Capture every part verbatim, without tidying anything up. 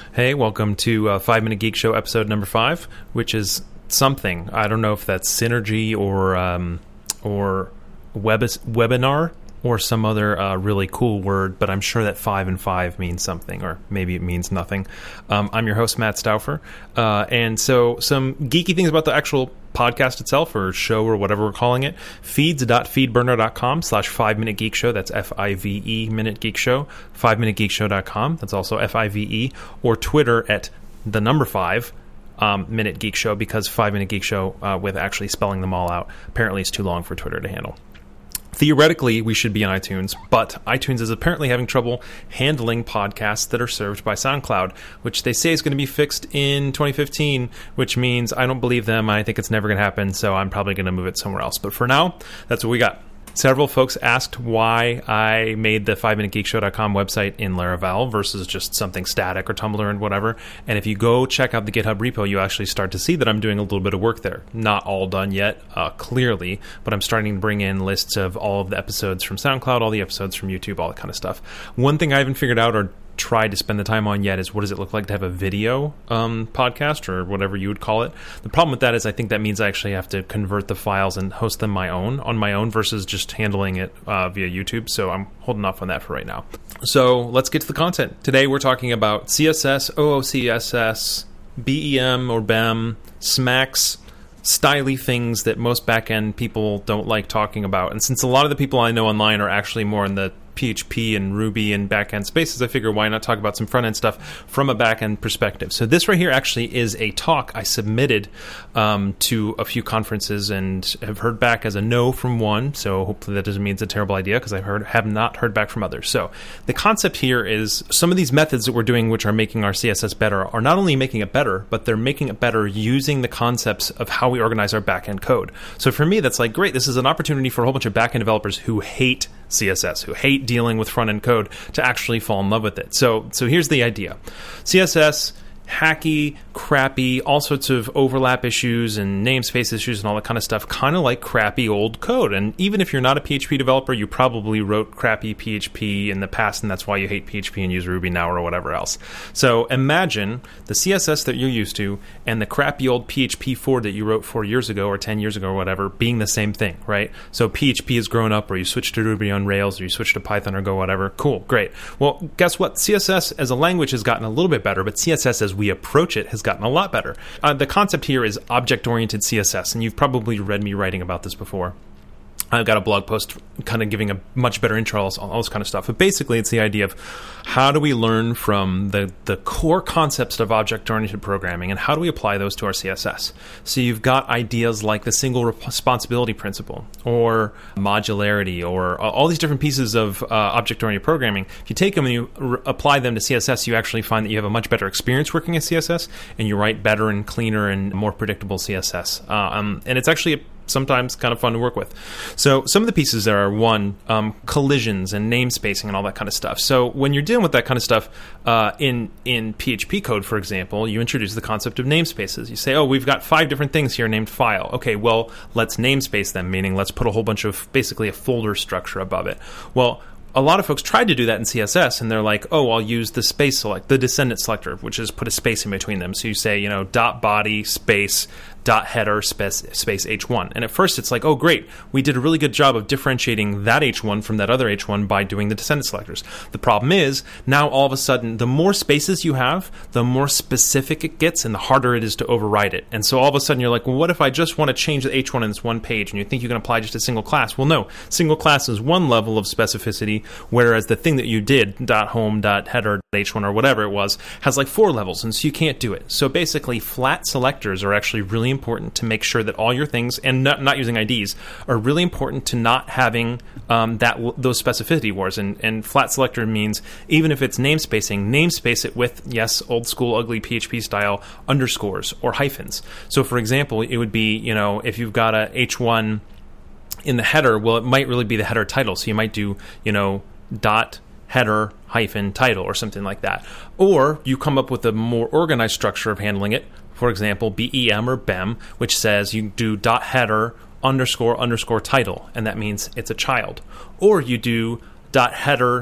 Hey, welcome to uh, Five Minute Geek Show episode number five, which is something. I don't know if that's synergy or um, or web- webinar or some other uh, really cool word, but I'm sure that five and five means something, or maybe it means nothing. Um, I'm your host, Matt Stauffer, uh, and so some geeky things about the actual podcast itself, or show, or whatever we're calling it. feeds.feedburner.com slash five minute geek show. That's F I V E minute geek show. five minute geek show dot com. That's also F I V E. Or Twitter at the number five um, minute geek show, because five minute geek show uh, with actually spelling them all out apparently is too long for Twitter to handle. Theoretically, we should be on iTunes, but iTunes is apparently having trouble handling podcasts that are served by SoundCloud, which they say is going to be fixed in twenty fifteen, which means I don't believe them. I think it's never going to happen, so I'm probably going to move it somewhere else. But for now, that's what we got. Several folks asked why I made the five minute geek show dot com website in Laravel versus just something static or Tumblr and whatever. And if you go check out the GitHub repo, you actually start to see that I'm doing a little bit of work there. Not all done yet, uh, clearly, but I'm starting to bring in lists of all of the episodes from SoundCloud, all the episodes from YouTube, all that kind of stuff. One thing I haven't figured out or tried to spend the time on yet is what does it look like to have a video um, podcast, or whatever you would call it. The problem with that is I think that means I actually have to convert the files and host them my own on my own versus just handling it uh, via YouTube. So I'm holding off on that for right now. So let's get to the content. Today we're talking about C S S, O O C S S, B E M or B E M, Smax, styly things that most backend people don't like talking about. And since a lot of the people I know online are actually more in the P H P and Ruby and backend spaces, I figure why not talk about some front-end stuff from a backend perspective. So this right here actually is a talk I submitted um, to a few conferences and have heard back as a no from one. So hopefully that doesn't mean it's a terrible idea, because I heard have not heard back from others. So the concept here is some of these methods that we're doing, which are making our C S S better, are not only making it better, but they're making it better using the concepts of how we organize our backend code. So for me, that's like, great, this is an opportunity for a whole bunch of backend developers who hate C S S, who hate dealing with front-end code, to actually fall in love with it. So so here's the idea. C S S, hacky, crappy, all sorts of overlap issues and namespace issues and all that kind of stuff, kind of like crappy old code. And even if you're not a P H P developer, you probably wrote crappy P H P in the past, and that's why you hate P H P and use Ruby now or whatever else. So imagine the C S S that you're used to and the crappy old P H P four that you wrote four years ago or ten years ago or whatever being the same thing, right? So P H P has grown up, or you switched to Ruby on Rails, or you switched to Python or Go, whatever. Cool, great. Well, guess what? C S S as a language has gotten a little bit better, but C S S as we approach it has gotten a lot better. Uh, the concept here is object-oriented C S S, and you've probably read me writing about this before. I've got a blog post kind of giving a much better intro, all, all this kind of stuff. But basically, it's the idea of how do we learn from the, the core concepts of object-oriented programming, and how do we apply those to our C S S? So you've got ideas like the single responsibility principle, or modularity, or all these different pieces of uh, object-oriented programming. If you take them and you r- apply them to C S S, you actually find that you have a much better experience working in C S S, and you write better and cleaner and more predictable C S S. Uh, um, and it's actually a sometimes kind of fun to work with. So some of the pieces there are, one, um, collisions and namespacing and all that kind of stuff. So when you're dealing with that kind of stuff uh, in, in P H P code, for example, you introduce the concept of namespaces. You say, oh, we've got five different things here named file. Okay, well, let's namespace them, meaning let's put a whole bunch of basically a folder structure above it. Well, a lot of folks tried to do that in C S S, and they're like, oh, I'll use the space select, the descendant selector, which is put a space in between them. So you say, you know, dot body space dot header space, space H one. And at first it's like, oh, great, we did a really good job of differentiating that H one from that other H one by doing the descendant selectors. The problem is, now all of a sudden, the more spaces you have, the more specific it gets and the harder it is to override it. And so all of a sudden you're like, well, what if I just want to change the H one in this one page? And you think you can apply just a single class. Well, no, single class is one level of specificity, whereas the thing that you did, .home, .header, H one, or whatever it was, has like four levels, and so you can't do it. So basically, flat selectors are actually really important to make sure that all your things, and not, not using I Ds, are really important to not having um, that those specificity wars. And, and flat selector means even if it's namespacing, namespace it with, yes, old school ugly P H P style underscores or hyphens. So for example, it would be, you know, if you've got a H one in the header, well, it might really be the header title. So you might do, you know, dot header hyphen title or something like that. Or you come up with a more organized structure of handling it. For example, B E M or B E M, which says you do dot header underscore underscore title, and that means it's a child. Or you do dot header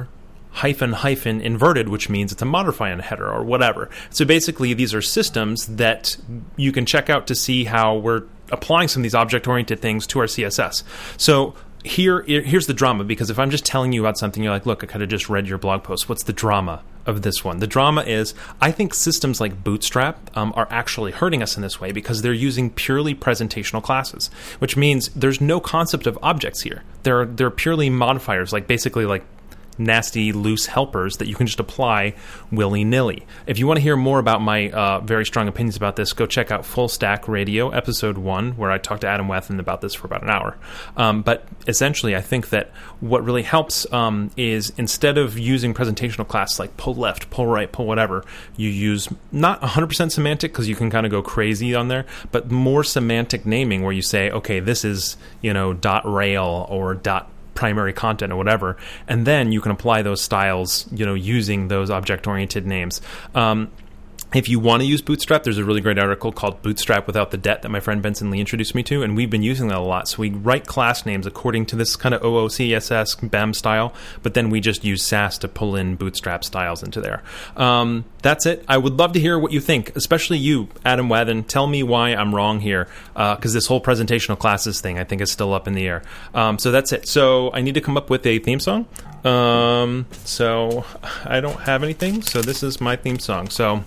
hyphen hyphen inverted, which means it's a modifying header or whatever. So basically, these are systems that you can check out to see how we're applying some of these object-oriented things to our C S S. So here, here's the drama, because if I'm just telling you about something, you're like, look, I could have just read your blog post. What's the drama of this one? The drama is, I think systems like Bootstrap um, are actually hurting us in this way because they're using purely presentational classes, which means there's no concept of objects here. They're, they're purely modifiers, like basically like nasty, loose helpers that you can just apply willy-nilly. If you want to hear more about my uh, very strong opinions about this, go check out Full Stack Radio, episode one, where I talked to Adam Wathan about this for about an hour. Um, but essentially, I think that what really helps um, is instead of using presentational class like pull left, pull right, pull whatever, you use not one hundred percent semantic, because you can kind of go crazy on there, but more semantic naming where you say, okay, this is, you know, dot rail or dot primary content or whatever, and then you can apply those styles, you know, using those object-oriented names. Um, if you want to use Bootstrap, there's a really great article called Bootstrap Without the Debt that my friend Benson Lee introduced me to, and we've been using that a lot. So we write class names according to this kind of O O C S S B E M style, but then we just use Sass to pull in Bootstrap styles into there. Um, that's it. I would love to hear what you think, especially you, Adam Wathan. Tell me why I'm wrong here, because uh, this whole presentational classes thing, I think, is still up in the air. Um, so that's it. So I need to come up with a theme song. Um, so I don't have anything, so this is my theme song. So...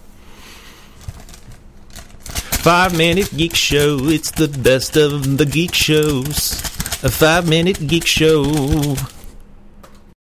Five Minute Geek Show, it's the best of the geek shows. A Five Minute Geek Show.